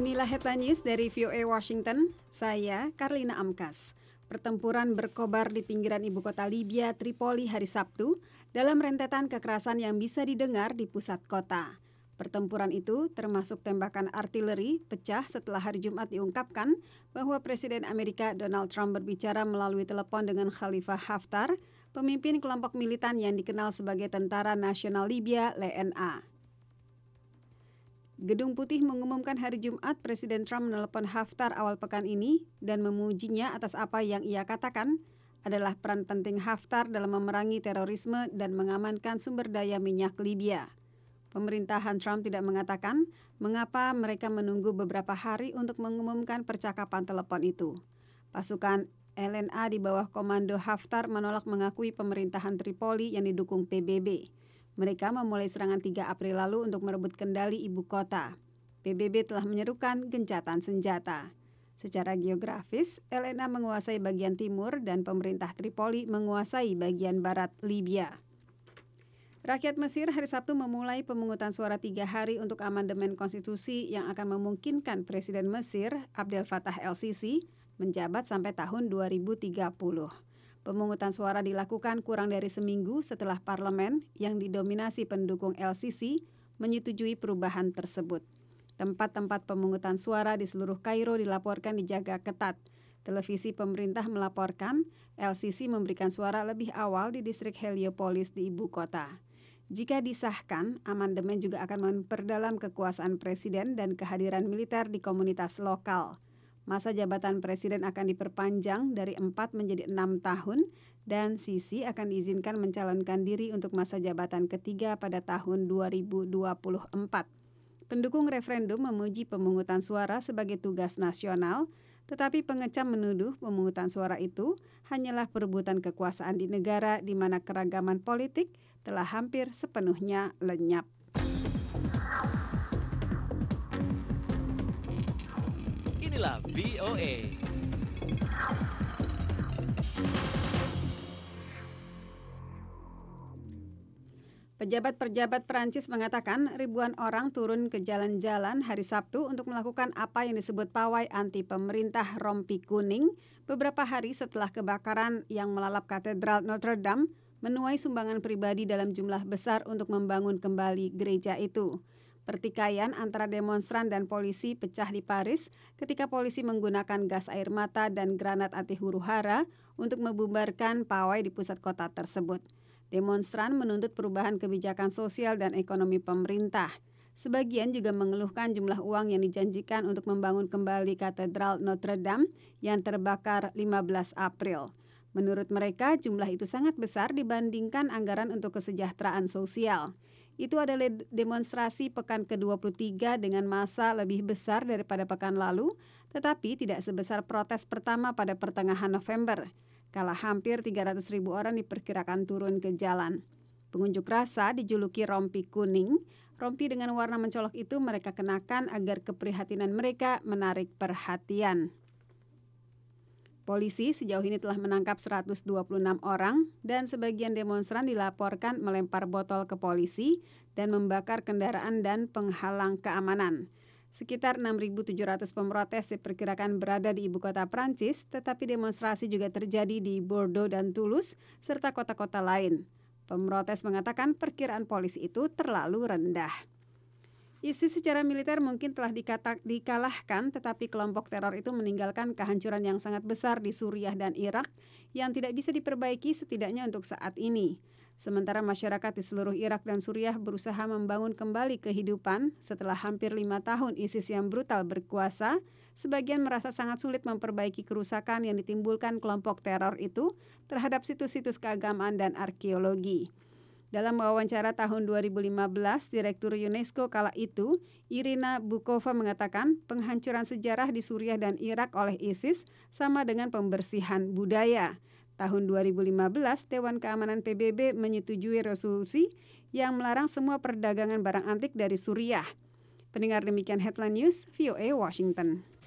Inilah headline news dari VOA Washington, saya Karlina Amkas. Pertempuran berkobar di pinggiran ibu kota Libya, Tripoli hari Sabtu, dalam rentetan kekerasan yang bisa didengar di pusat kota. Pertempuran itu, termasuk tembakan artileri, pecah setelah hari Jumat diungkapkan bahwa Presiden Amerika Donald Trump berbicara melalui telepon dengan Khalifa Haftar, pemimpin kelompok militan yang dikenal sebagai Tentara Nasional Libya, LNA. Gedung Putih mengumumkan hari Jumat Presiden Trump menelepon Haftar awal pekan ini dan memujinya atas apa yang ia katakan adalah peran penting Haftar dalam memerangi terorisme dan mengamankan sumber daya minyak Libya. Pemerintahan Trump tidak mengatakan mengapa mereka menunggu beberapa hari untuk mengumumkan percakapan telepon itu. Pasukan LNA di bawah komando Haftar menolak mengakui pemerintahan Tripoli yang didukung PBB. Mereka memulai serangan 3 April lalu untuk merebut kendali ibu kota. PBB telah menyerukan gencatan senjata. Secara geografis, LNA menguasai bagian timur dan pemerintah Tripoli menguasai bagian barat Libya. Rakyat Mesir hari Sabtu memulai pemungutan suara 3 hari untuk amandemen konstitusi yang akan memungkinkan Presiden Mesir, Abdel Fattah el-Sisi, menjabat sampai tahun 2030. Pemungutan suara dilakukan kurang dari seminggu setelah parlemen yang didominasi pendukung el-Sisi menyetujui perubahan tersebut. Tempat-tempat pemungutan suara di seluruh Kairo dilaporkan dijaga ketat. Televisi pemerintah melaporkan el-Sisi memberikan suara lebih awal di distrik Heliopolis di ibu kota. Jika disahkan, amandemen juga akan memperdalam kekuasaan presiden dan kehadiran militer di komunitas lokal. Masa jabatan presiden akan diperpanjang dari 4 menjadi 6 tahun dan Sisi akan diizinkan mencalonkan diri untuk masa jabatan ketiga pada tahun 2024. Pendukung referendum memuji pemungutan suara sebagai tugas nasional, tetapi pengecam menuduh pemungutan suara itu hanyalah perebutan kekuasaan di negara di mana keragaman politik telah hampir sepenuhnya lenyap. Inilah VOA. Pejabat-pejabat Perancis mengatakan ribuan orang turun ke jalan-jalan hari Sabtu untuk melakukan apa yang disebut pawai anti pemerintah rompi kuning beberapa hari setelah kebakaran yang melalap Katedral Notre Dame menuai sumbangan pribadi dalam jumlah besar untuk membangun kembali gereja itu. Pertikaian antara demonstran dan polisi pecah di Paris ketika polisi menggunakan gas air mata dan granat anti huru-hara untuk membubarkan pawai di pusat kota tersebut. Demonstran menuntut perubahan kebijakan sosial dan ekonomi pemerintah. Sebagian juga mengeluhkan jumlah uang yang dijanjikan untuk membangun kembali Katedral Notre Dame yang terbakar 15 April. Menurut mereka, jumlah itu sangat besar dibandingkan anggaran untuk kesejahteraan sosial. Itu adalah demonstrasi pekan ke-23 dengan massa lebih besar daripada pekan lalu, tetapi tidak sebesar protes pertama pada pertengahan November, kala hampir 300.000 orang diperkirakan turun ke jalan. Pengunjuk rasa dijuluki rompi kuning. Rompi dengan warna mencolok itu mereka kenakan agar keprihatinan mereka menarik perhatian. Polisi sejauh ini telah menangkap 126 orang dan sebagian demonstran dilaporkan melempar botol ke polisi dan membakar kendaraan dan penghalang keamanan. Sekitar 6.700 pemrotes diperkirakan berada di ibu kota Prancis, tetapi demonstrasi juga terjadi di Bordeaux dan Toulouse serta kota-kota lain. Pemrotes mengatakan perkiraan polisi itu terlalu rendah. ISIS secara militer mungkin telah dikalahkan, tetapi kelompok teror itu meninggalkan kehancuran yang sangat besar di Suriah dan Irak yang tidak bisa diperbaiki setidaknya untuk saat ini. Sementara masyarakat di seluruh Irak dan Suriah berusaha membangun kembali kehidupan setelah hampir 5 tahun ISIS yang brutal berkuasa, sebagian merasa sangat sulit memperbaiki kerusakan yang ditimbulkan kelompok teror itu terhadap situs-situs keagamaan dan arkeologi. Dalam wawancara tahun 2015, Direktur UNESCO kala itu, Irina Bokova mengatakan penghancuran sejarah di Suriah dan Irak oleh ISIS sama dengan pembersihan budaya. Tahun 2015, Dewan Keamanan PBB menyetujui resolusi yang melarang semua perdagangan barang antik dari Suriah. Pendengar demikian headline news, VOA Washington.